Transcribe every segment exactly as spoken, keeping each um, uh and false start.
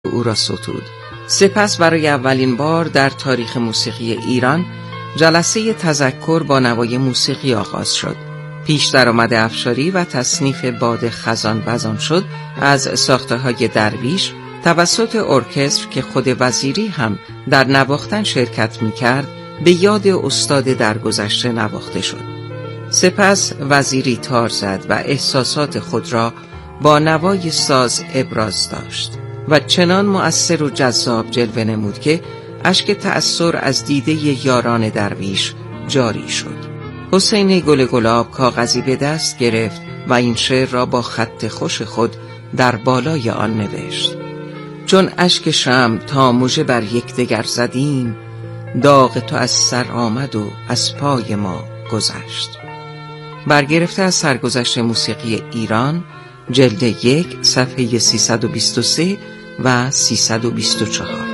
او را ستود. سپس برای اولین بار در تاریخ موسیقی ایران جلسه تذکر با نوای موسیقی آغاز شد. پیش درآمد افشاری و تصنیف باد خزان وزان شد از ساخته‌های درویش توسط ارکستر که خود وزیری هم در نواختن شرکت می‌کرد به یاد استاد درگذشته نواخته شد. سپس وزیری تار زد و احساسات خود را با نوای ساز ابراز داشت و چنان مؤثر و جذاب جلوه نمود که اشک تأثر از دیده یاران درویش جاری شد. حسین گل گلاب کاغذی به دست گرفت و این شعر را با خط خوش خود در بالای آن نوشت: چون اشک شمع تا مژه بر یکدیگر زدیم، داغ تو از سر آمد و از پای ما گذشت. برگرفته از سرگذشت موسیقی ایران، جلد یک، صفحه سیصد و بیست و سه و سیصد و بیست و چهار.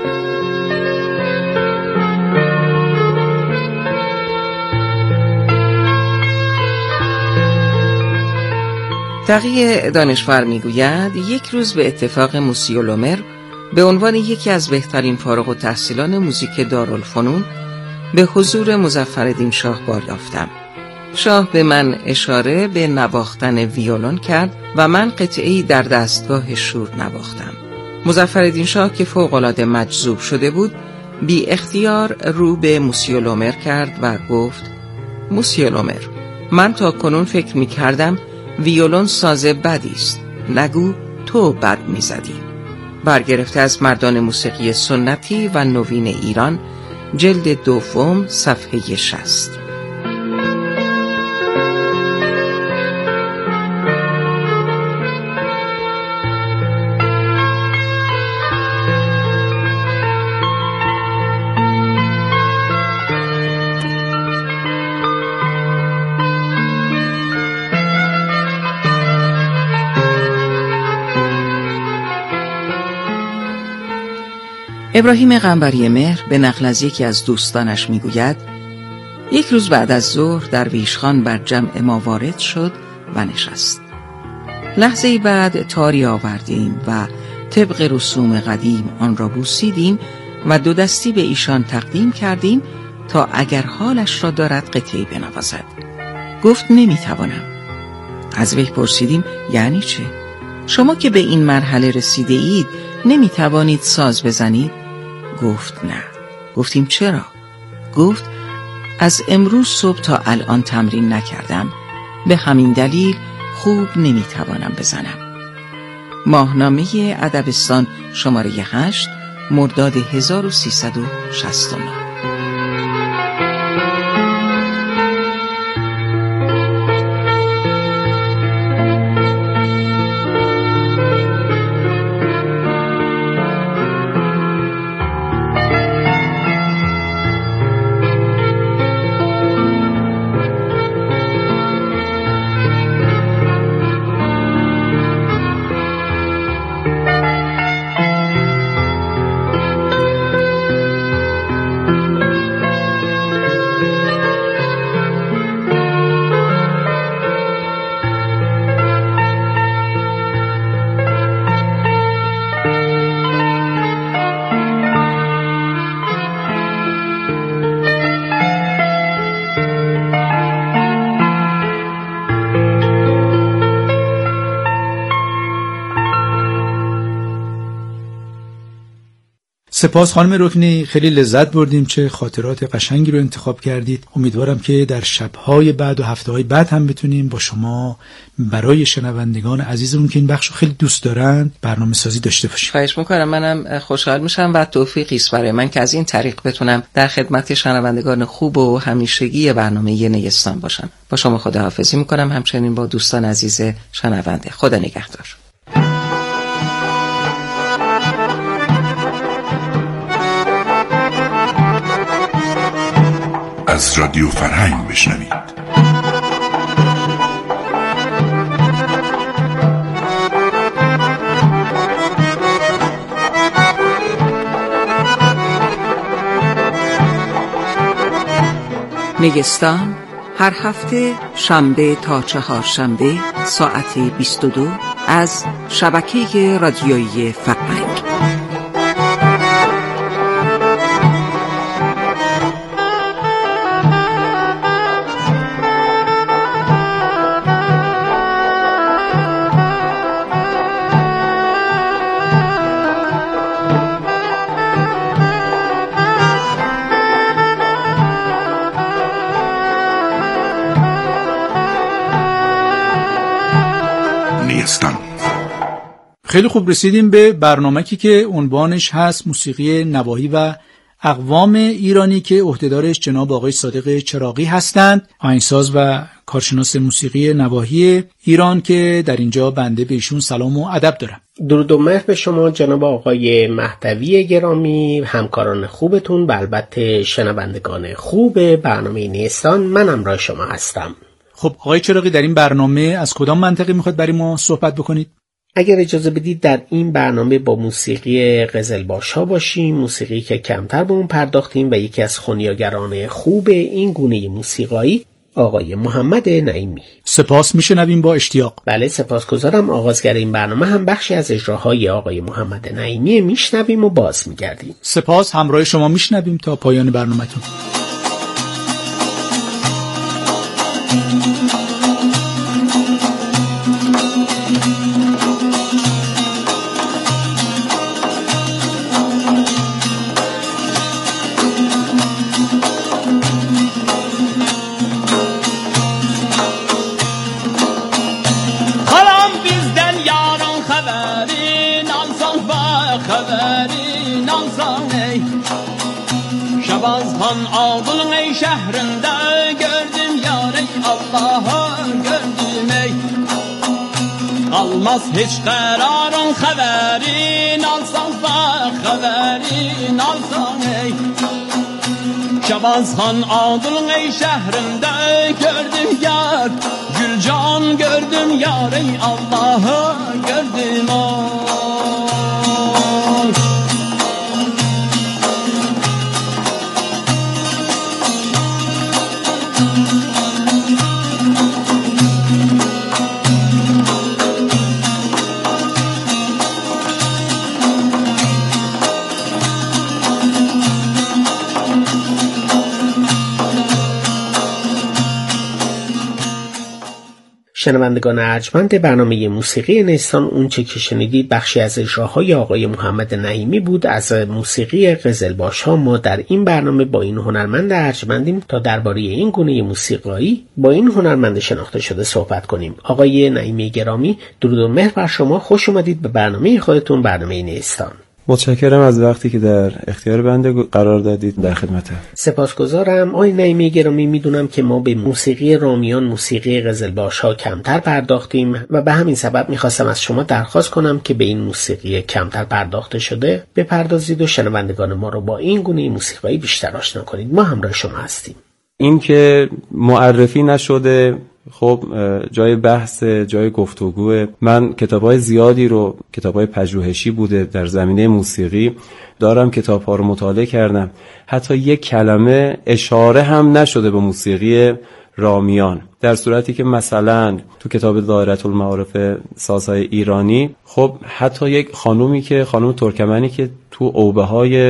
تقی دانشور میگوید یک روز به اتفاق موسی لومر به عنوان یکی از بهترین فارغ التحصیلان موزیک دارالفنون به حضور مظفرالدین شاه بار یافتم. شاه به من اشاره به نواختن ویولون کرد و من قطعه‌ای در دستگاه شور نواختم. مظفرالدین شاه که فوق‌العاده مجذوب شده بود بی اختیار رو به موسی لومر کرد و گفت: موسی لومر، من تا کنون فکر می کردم ویولون ساز بدی است، نگو تو بد می زدی. برگرفته از مردان موسیقی سنتی و نوین ایران، جلد دوم، صفحه شصت. ابراهیم قنبری مهر به نقل از یکی از دوستانش میگوید: یک روز بعد از ظهر درویش خان بر جمع ما وارد شد و نشست. لحظه بعد تاری آوردیم و طبق رسوم قدیم آن را بوسیدیم و دو دستی به ایشان تقدیم کردیم تا اگر حالش را دارد قطعی بنوازد. گفت نمیتوانم. از وی پرسیدیم یعنی چه؟ شما که به این مرحله رسیده اید نمیتوانید ساز بزنید؟ گفت نه. گفتیم چرا؟ گفت از امروز صبح تا الان تمرین نکردم، به همین دلیل خوب نمیتوانم بزنم. ماهنامه ادبستان شماره هشت، مرداد هزار و سیصد و شصت و نه. سپاس خانم رکنی، خیلی لذت بردیم، چه خاطرات قشنگی رو انتخاب کردید. امیدوارم که در شب‌های بعد و هفته‌های بعد هم بتونیم با شما برای شنوندگان عزیزمون که این بخشو خیلی دوست دارن برنامه سازی داشته باشیم. خواهش می‌کنم، منم خوشحال میشم و توفیقی است برای من که از این طریق بتونم در خدمت شنوندگان خوب و همیشگی برنامه نیستان باشم. با شما خداحافظی می‌کنم، همچنین با دوستان عزیز شنونده. خدا نگهدار. از رادیو فرهنگ بشنوید. نیستان هر هفته شنبه تا چهارشنبه ساعت بیست و دو از شبکه رادیویی فرهنگ. خیلی خوب، رسیدیم به برنامه‌ای که عنوانش هست موسیقی نواحی و اقوام ایرانی که عهدهدارش جناب آقای صادق چراغی هستند، آهنگساز و کارشناس موسیقی نواحی ایران که در اینجا بنده به ایشون سلام و ادب دارم. درود و مهر به شما جناب آقای مهدوی گرامی، همکاران خوبتون و البته شنوندگان خوب برنامه نیستان. من همراه شما هستم. خب آقای چراغی، در این برنامه از کدام منطقه میخواد برای ما صحبت بکنید؟ اگر اجازه بدید در این برنامه با موسیقی قزلباش‌ها باشیم، موسیقی که کمتر به اون پرداختیم و یکی از خونیاگران خوب این گونه موسیقایی آقای محمد نعیمی. سپاس، میشنویم با اشتیاق. بله سپاسگزارم. آغازگر این برنامه هم بخشی از اجراهای آقای محمد نعیمی، میشنویم و باز میگردیم. سپاس، همراه شما میشنویم تا پایان برنامه‌تون. Şabazhan ağılın ey şehrinde gördüm yar ey Allah'a gördüm ey. Almaz hiç kararın haberin alsan da haberin alsan ey. Şabazhan ağılın ey şehrinde gördüm yar, Gülcan gördüm yar ey Allah'a gördüm ey. شنوندگان ارجمند برنامه موسیقی نیستان، اون چه که شنیدید بخشی از اجراهای آقای محمد نعیمی بود از موسیقی قزلباش‌ها. ما در این برنامه با این هنرمند ارجمندیم تا درباره این گونه موسیقایی با این هنرمند شناخته شده صحبت کنیم. آقای نعیمی گرامی، درود و مهر بر شما. خوش اومدید به برنامه خودتون، برنامه نیستان. متشکرم از وقتی که در اختیار بنده قرار دادید. در خدمتم. سپاسگزارم. آقای نعیمی گرامی، میدونم که ما به موسیقی رامیان، موسیقی قزلباش‌ها کمتر پرداختیم و به همین سبب میخواستم از شما درخواست کنم که به این موسیقی کمتر پرداخته شده بپردازید و شنوندگان ما رو با این گونه موسیقی بیشتر آشنا کنید. ما همراه شما هستیم. این که معرفی نشده، خب جای بحث، جای گفتگوه. من کتاب‌های زیادی رو، کتاب‌های پژوهشی بوده در زمینه موسیقی دارم، کتاب‌ها رو مطالعه کردم. حتی یک کلمه اشاره هم نشده به موسیقی رامیان، در صورتی که مثلا تو کتاب دایره المعارف سازهای ایرانی، خب حتی یک خانومی که خانم ترکمنی که تو اوبه‌های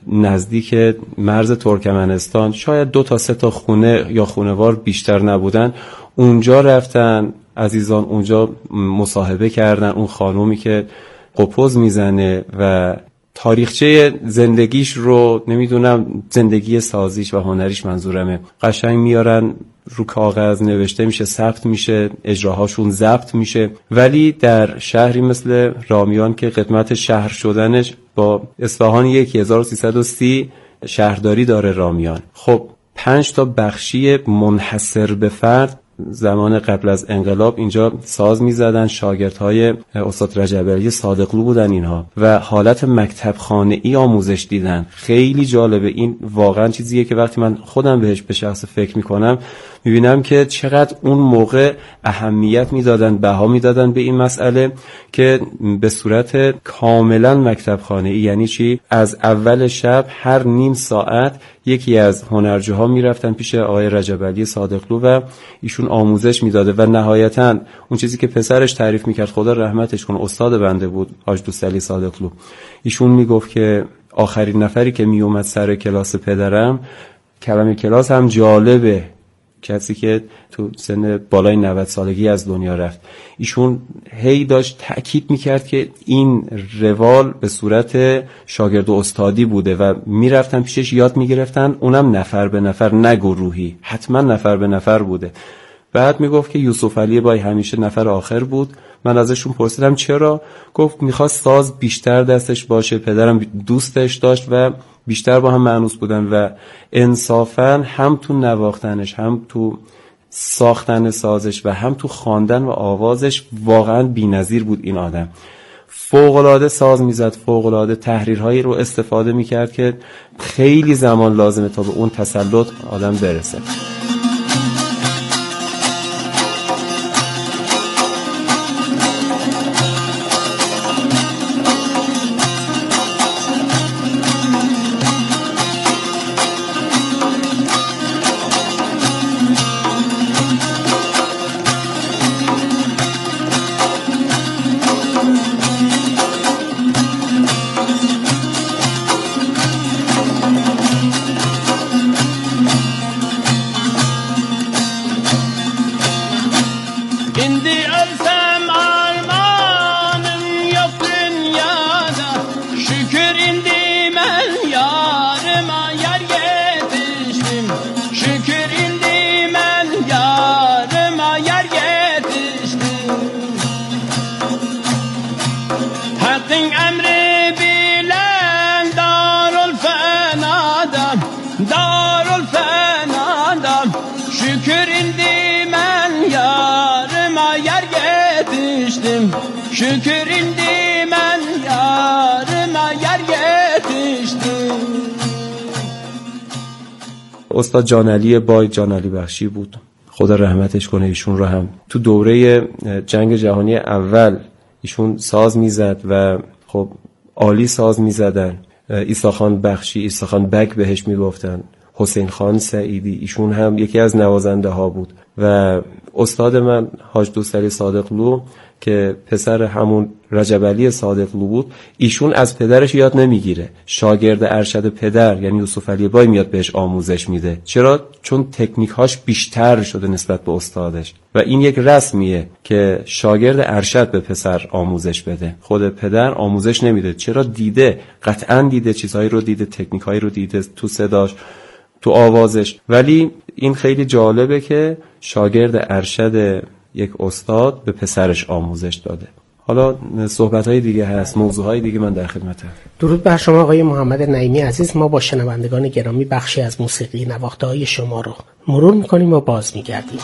نزدیک مرز ترکمنستان شاید دو تا سه تا خونه یا خونه‌وار بیشتر نبودن، اونجا رفتن عزیزان، اونجا مصاحبه کردن اون خانومی که قپوز میزنه و تاریخچه زندگیش رو، نمیدونم زندگی سازیش و هنریش منظورمه، قشنگ میارن رو کاغذ، نوشته میشه، ثبت میشه، اجراهاشون ضبط میشه. ولی در شهری مثل رامیان که قدمت شهر شدنش با اصفهان یک هزار و سیصد و سی شهرداری داره رامیان، خب پنج تا بخشی منحصر به فرد زمان قبل از انقلاب اینجا ساز میزدن، شاگردهای استاد رجب علی صادقلو بودن اینها و حالت مکتب خانه‌ای آموزش دیدن. خیلی جالبه. این واقعا چیزیه که وقتی من خودم بهش به شخص فکر میکنم میبینم که چقدر اون موقع اهمیت میدادن، بها میدادن به این مسئله که به صورت کاملا مکتب خانه‌ای. یعنی چی؟ از اول شب هر نیم ساعت یکی از هنرجوها میرفتن پیش آقای رجب علی صادقلو و ایشون آموزش میداده و نهایتاً اون چیزی که پسرش تعریف میکرد، خدا رحمتش کنه، استاد بنده بود، حاج دوست علی صادقلو، ایشون میگفت که آخرین نفری که میومد سر کلاس پدرم، کلمه کلاس هم جالبه، کسی که تو سن بالای نود سالگی از دنیا رفت، ایشون هی داشت تأکید میکرد که این روال به صورت شاگرد و استادی بوده و میرفتن پیشش یاد میگرفتن، اونم نفر به نفر، نه گروهی، حتما نفر به نفر بوده. بعد میگفت که یوسف علی بای همیشه نفر آخر بود. من ازشون پرسیدم چرا؟ گفت میخواست ساز بیشتر دستش باشه، پدرم دوستش داشت و بیشتر با هم مانوس بودن و انصافاً هم تو نواختنش، هم تو ساختن سازش و هم تو خواندن و آوازش واقعاً بی‌نظیر بود. این آدم فوق‌العاده ساز میزد، فوق‌العاده تحریرهایی رو استفاده میکرد که خیلی زمان لازمه تا به اون تسلط آدم برسه. Şükür indi mən yarıma yer yetişdim. استاد جانعلی بای، جانعلی بخشی بود، خدا رحمتش کنه. ایشون رو هم تو دوره جنگ جهانی اول ایشون ساز میزد و خب عالی ساز میزدن. عیسی خان بخشی، عیسی خان بک بهش میگفتن، حسین خان سعیدی، ایشون هم یکی از نوازنده ها بود. و استاد من حاج دوست علی صادقلو که پسر همون رجب علی صادقلو بود، ایشون از پدرش یاد نمیگیره، شاگرد ارشد پدر یعنی یوسف علی بای میاد بهش آموزش میده. چرا؟ چون تکنیک هاش بیشتر شده نسبت به استادش و این یک رسمیه که شاگرد ارشد به پسر آموزش بده، خود پدر آموزش نمیده. چرا؟ دیده، قطعا دیده، چیزهایی رو دیده، تکنیک هایی رو دیده تو صداش، تو آوازش. ولی این خیلی جالبه که شاگرد ارشد یک استاد به پسرش آموزش داده. حالا صحبت‌های دیگه هست، موضوعهای دیگه من در خدمتم. درود بر شما آقای محمد نعیمی عزیز. ما با شنوندگان گرامی بخشی از موسیقی نواخته‌های شما رو مرور می‌کنیم و باز می‌گردیم.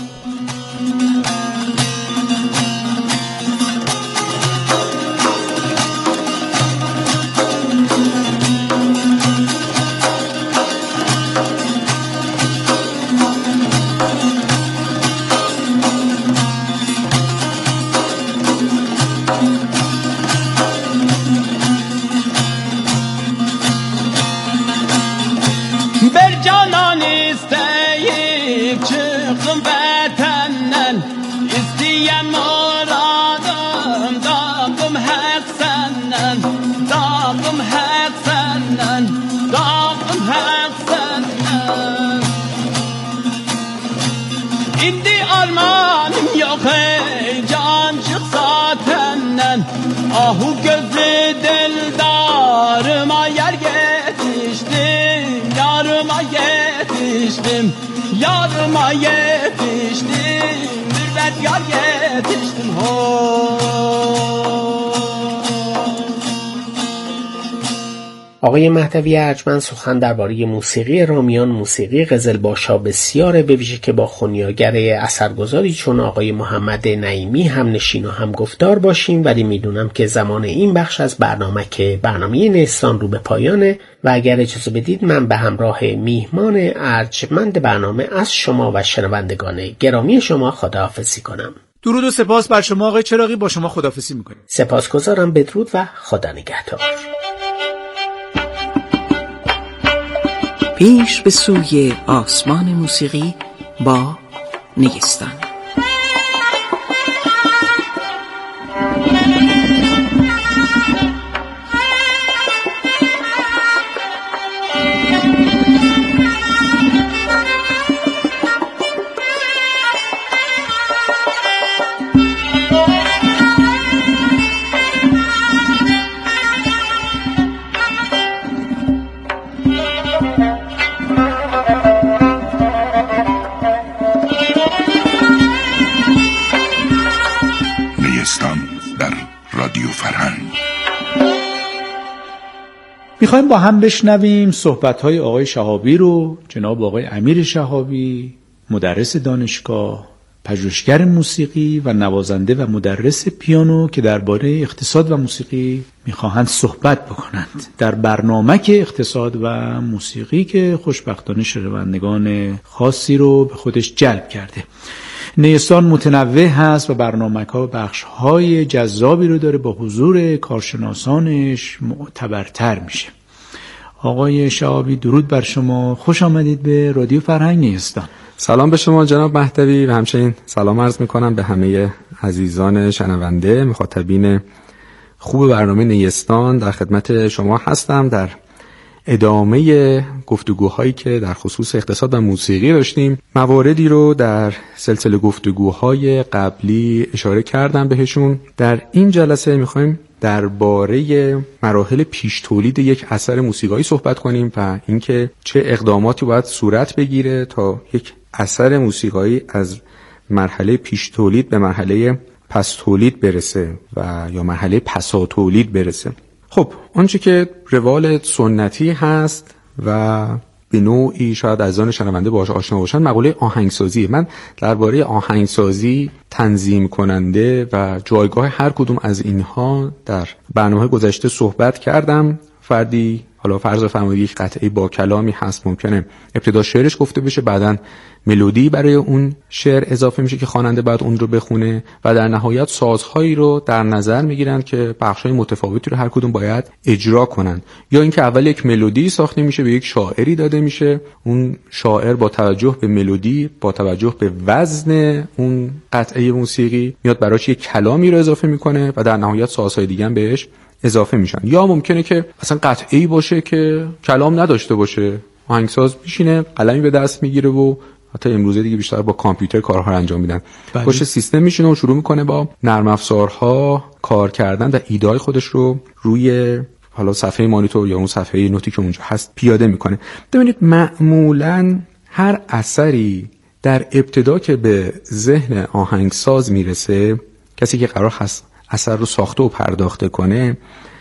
Ahu gözlü dildarıma yer yetiştim, yarıma yetiştim, yarıma yetiştim, mürvet yar yetiştim ho. آقای مهدوی ارجمند سخن درباره موسیقی رامیان، موسیقی قزلباشا بسیاره، به ویژه که با خونیاگر اثرگذاری چون آقای محمد نعیمی هم نشین و هم گفتار باشیم، ولی میدونم که زمان این بخش از برنامه که برنامه نیستان رو به پایانه و اگر اجازه بدید من به همراه میهمان ارجمند برنامه از شما و شنوندگان گرامی شما خداحافظی کنم. درود و سپاس بر شما آقای چراغی، با شما خداحافظی میکنیم. سپاسگزارم، بدرود و خدا نگهدار. پیش به سوی آسمان موسیقی با نیستان. میخوایم با هم بشنویم صحبت‌های آقای شهابی رو. جناب آقای امیر شهابی، مدرس دانشگاه، پژوهشگر موسیقی و نوازنده و مدرس پیانو که درباره اقتصاد و موسیقی میخواهند صحبت بکنند در برنامه که اقتصاد و موسیقی که خوشبختانه شنوندگان خاصی رو به خودش جلب کرده. نیستان متنوع هست و برنامه‌ها بخش‌های جذابی رو داره، با حضور کارشناسانش معتبرتر میشه. آقای شهابی درود بر شما، خوش آمدید به رادیو فرهنگ نیستان. سلام به شما جناب مهدوی و همچنین سلام عرض میکنم به همه عزیزان شنونده مخاطبین خوب برنامه نیستان. در خدمت شما هستم در ادامه گفتگوهایی که در خصوص اقتصاد و موسیقی داشتیم. مواردی رو در سلسله گفتگوهای قبلی اشاره کردم بهشون. در این جلسه میخوایم درباره مراحل پیش تولید یک اثر موسیقایی صحبت کنیم و اینکه چه اقداماتی باید صورت بگیره تا یک اثر موسیقایی از مرحله پیش تولید به مرحله پس تولید برسه و یا مرحله پسا تولید برسه. خب آنچه که روال سنتی هست و به نوعی شاید از آن شنونده باهاش آشنا باشن مقوله آهنگسازی. من درباره آهنگسازی، تنظیم کننده و جایگاه هر کدوم از اینها در برنامه گذشته صحبت کردم. فردی حالا فرض فرمایید یک قطعه با کلامی هست، ممکنه ابتدا شعرش گفته بشه، بعداً ملودی برای اون شعر اضافه میشه که خواننده بعد اون رو بخونه و در نهایت سازهایی رو در نظر میگیرن که بخشای متفاوتی رو هر کدوم باید اجرا کنن. یا اینکه اول یک ملودی ساخته میشه، به یک شاعری داده میشه، اون شاعر با توجه به ملودی، با توجه به وزن اون قطعه موسیقی میاد براش یک کلامی رو اضافه میکنه و در نهایت سازهای دیگه هم بهش اضافه میشن. یا ممکنه که اصلا قطعه‌ای باشه که کلام نداشته باشه، آهنگساز میشینه قلمی به دست میگیره و حتی امروزه دیگه بیشتر با کامپیوتر کارها رو انجام میدن. پشت سیستم میشینه و شروع میکنه با نرم افزارها کار کردن و ایده‌های خودش رو روی حالا صفحه مانیتور یا اون صفحه نوتی که اونجا هست پیاده میکنه. ببینید معمولاً هر اثری در ابتدا که به ذهن آهنگساز میرسه، کسی که قرار هست اثر رو ساخته و پرداخته کنه،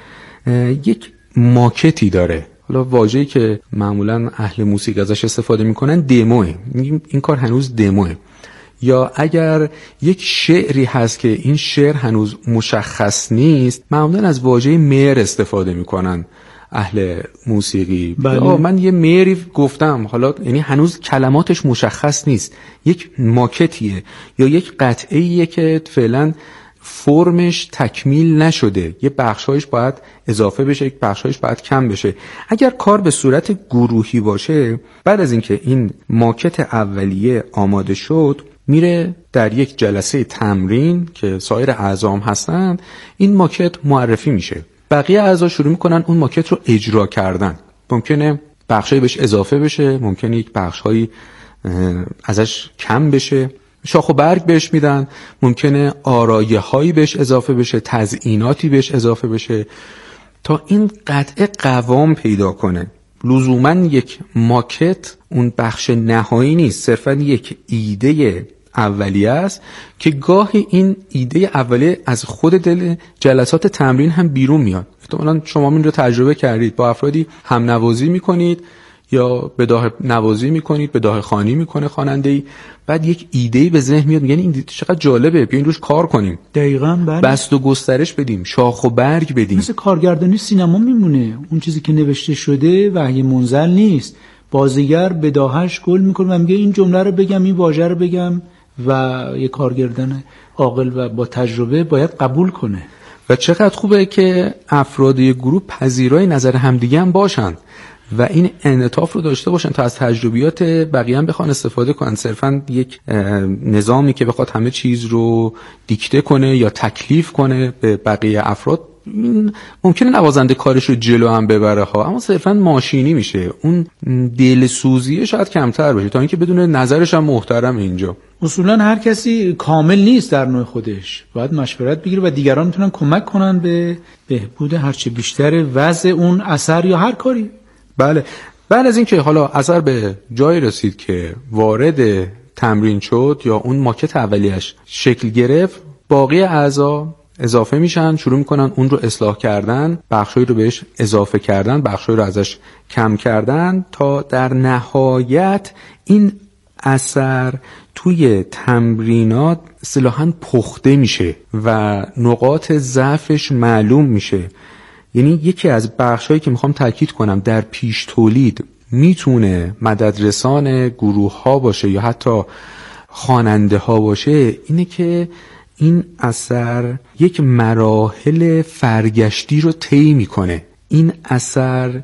یک ماکتی داره. حالا واژه‌ای که معمولا اهل موسیقی ازش استفاده میکنن دموه. این کار هنوز دموه. یا اگر یک شعری هست که این شعر هنوز مشخص نیست، معمولا از واژه مهر استفاده میکنن اهل موسیقی. بله. من یه مهری گفتم، حالا یعنی هنوز کلماتش مشخص نیست، یک ماکتیه یا یک قطعه‌ایه که فعلا فرمش تکمیل نشده، یه بخشایش باید اضافه بشه، یک بخشایش باید کم بشه. اگر کار به صورت گروهی باشه، بعد از اینکه این ماکت اولیه آماده شد، میره در یک جلسه تمرین که سایر اعضا هستن، این ماکت معرفی میشه. بقیه اعضا شروع میکنن اون ماکت رو اجرا کردن. ممکنه بخشایی بهش اضافه بشه، ممکنه یک بخشایی ازش کم بشه، شاخ و برگ بهش میدن، ممکنه آرایه هایی بهش اضافه بشه، تزییناتی بهش اضافه بشه تا این قطعه قوام پیدا کنه. لزوما یک ماکت اون بخش نهایی نیست، صرفا یک ایده اولیه است که گاهی این ایده اولیه از خود دل جلسات تمرین هم بیرون میاد. احتمالاً شما این رو تجربه کردید، با افرادی هم نوازی میکنید یا بداهه نوازی میکنید، بداهه خوانی میکنه خواننده‌ای، بعد یک ایده‌ای به ذهن میاد، میگن این چقدر جالبه، بیاین روش کار کنیم. دقیقاً بله. بست و گسترش بدیم، شاخ و برگ بدیم. مثل کارگردانی سینما میمونه، اون چیزی که نوشته شده وحی منزل نیست، بازیگر بداهش گل میکنه و میگه این جمله رو بگم، این واژه رو بگم، و یک کارگردان عاقل و با تجربه باید قبول کنه. و چقدر خوبه که افراد یک گروه پذیرای نظر همدیگه هم باشن و این انعطاف رو داشته باشن تا از تجربیات بقیه هم بخوان استفاده کنن. صرفا یک نظامی که بخواد همه چیز رو دیکته کنه یا تکلیف کنه به بقیه افراد، ممکنه نوازنده کارش رو جلو هم ببره ها، اما صرفا ماشینی میشه، اون دلسوزیه شاید کمتر بشه تا اینکه بدون نظرش هم محترم. اینجا اصولا هر کسی کامل نیست در نوع خودش، باید مشورت بگیره و دیگران میتونن کمک کنن به بهبود هرچه بیشتر وضع اون اثر یا هر کاری. بله. بعد از اینکه حالا اثر به جایی رسید که وارد تمرین شد یا اون ماکت اولیش شکل گرفت، باقی اعضا اضافه میشن، شروع میکنن اون رو اصلاح کردن، بخشایی رو بهش اضافه کردن، بخشایی رو ازش کم کردن، تا در نهایت این اثر توی تمرینات اصطلاحاً پخته میشه و نقاط ضعفش معلوم میشه. یعنی یکی از بخشایی که میخوام تاکید کنم در پیش تولید میتونه مددرسان گروه ها باشه یا حتی خواننده ها باشه، اینه که این اثر یک مراحل فرگشتی رو طی میکنه. این اثر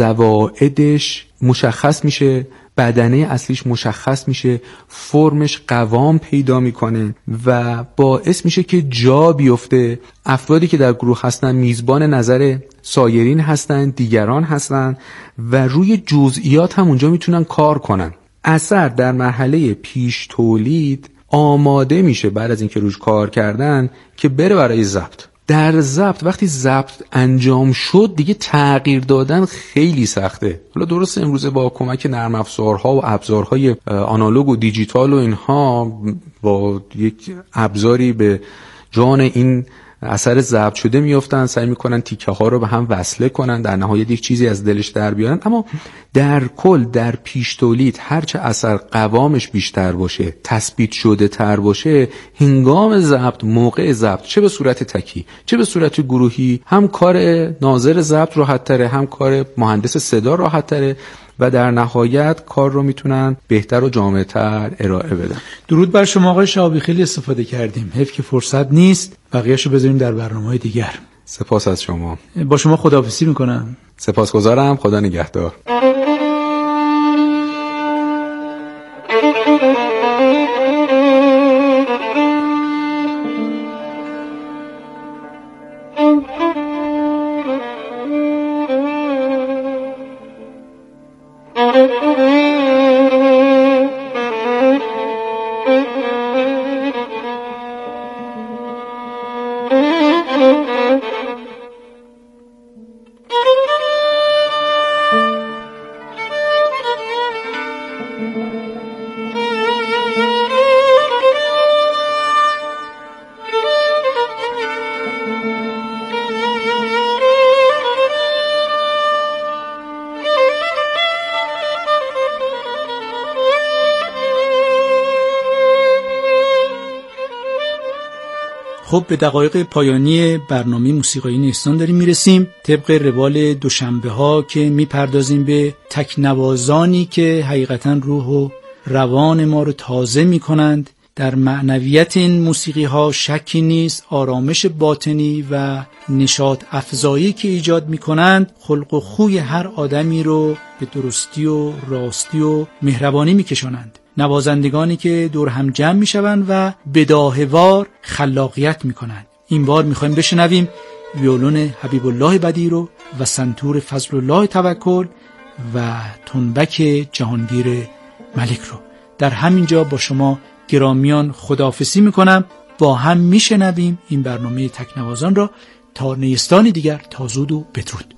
زوائدش مشخص میشه، بدنه اصلیش مشخص میشه، فرمش قوام پیدا میکنه و باعث میشه که جا بیفته. افرادی که در گروه هستن میزبان نظر سایرین هستن، دیگران هستن و روی جزئیات هم اونجا میتونن کار کنن. اثر در مرحله پیش تولید آماده میشه بعد از اینکه روش کار کردن که بره برای ضبط. در ضبط وقتی ضبط انجام شد دیگه تغییر دادن خیلی سخته. حالا درست امروزه با کمک نرم افزارها و ابزارهای آنالوگ و دیجیتال و اینها با یک ابزاری به جان این اثر ضبط شده میافتن، سعی میکنن تیکه ها رو به هم وصله کنن، در نهایت یک چیزی از دلش در بیارن. اما در کل در پیش تولید هرچه اثر قوامش بیشتر باشه، تثبیت شده تر باشه، هنگام ضبط، موقع ضبط، چه به صورت تکی چه به صورت گروهی، هم کار ناظر ضبط راحت تره، هم کار مهندس صدا راحت تره و در نهایت کار رو میتونن بهتر و جامع‌تر ارائه بدن. درود بر شما آقای شهابی، خیلی استفاده کردیم، حیف که فرصت نیست، بقیه‌شو بذاریم در برنامه‌های دیگر. سپاس از شما. با شما خداحافظی میکنم. سپاسگزارم، خدا نگهدار. خب به دقایق پایانی برنامه موسیقایی نیستان داریم میرسیم. طبق روال دوشنبه ها که میپردازیم به تکنوازانی که حقیقتا روح و روان ما رو تازه میکنند. در معنویت این موسیقی ها شکی نیست، آرامش باطنی و نشاط افزایی که ایجاد میکنند خلق و خوی هر آدمی رو به درستی و راستی و مهربانی میکشانند. نوازندگانی که دور هم جمع میشوند و بداهه‌وار خلاقیت میکنند. این بار میخوایم بشنویم ویولون حبیب الله بدیعی رو و سنتور فضل الله توکل و تنبک جهانگیر ملک رو. در همین جا با شما گرامیان خداحافظی میکنم. با هم میشنویم این برنامه تکنوازان را تا نیستانی دیگر. تا زود و بدرود.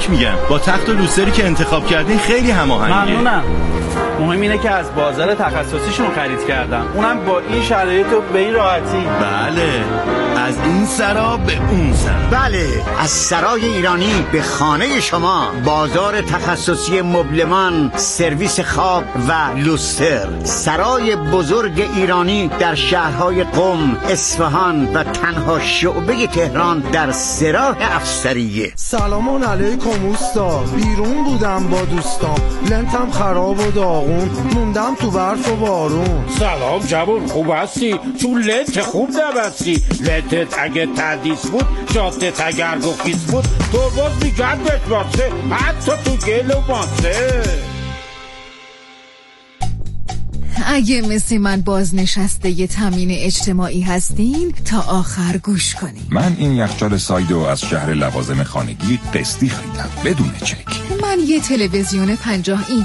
تبریک میگم. با تخت و لوستری که انتخاب کردین خیلی هماهنگه. ممنونم. مهم اینه که از بازار تخصصیشون خرید کردم، اونم با این شرایط و به این راحتی. بله، از این سرا به اون سرا. بله، از سرای ایرانی به خانه شما. بازار تخصصی مبلمان، سرویس خواب و لوستر. سرای بزرگ ایرانی در شهرهای قم، اصفهان و تنها شعبه تهران در سراح افسریه. سلام علیکم اوستا، بیرون بودم با دوستام، لنتم خراب و داغون، موندم تو برف و بارون. سلام جوون، خوب هستی؟ تو لنت خوب نبستی. لنتت اگه تردیس بود، جادت اگر گفیس بود، تو باز میگردت واسه، حتی تو گل و ماسه. اگه مثل من بازنشسته ی تامین اجتماعی هستین تا آخر گوش کنین. من این یخچال سایدو از شهر لوازم خانگی قسطی خریدم بدون چک. من یه تلویزیون پنجاه اینچ